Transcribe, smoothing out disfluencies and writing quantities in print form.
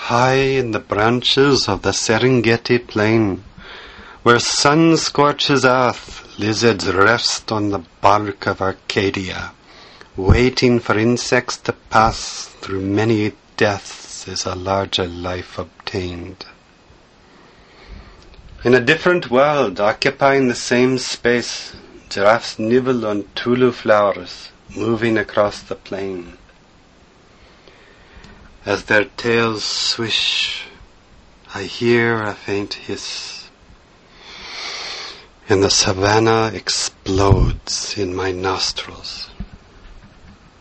high in the branches of the Serengeti plain, where sun scorches earth, lizards rest on the bark of Arcadia, waiting for insects to pass through many deaths is a larger life obtained. In a different world, occupying the same space, giraffes nibble on tulu flowers, moving across the plain. As their tails swish, I hear a faint hiss, and the savannah explodes in my nostrils.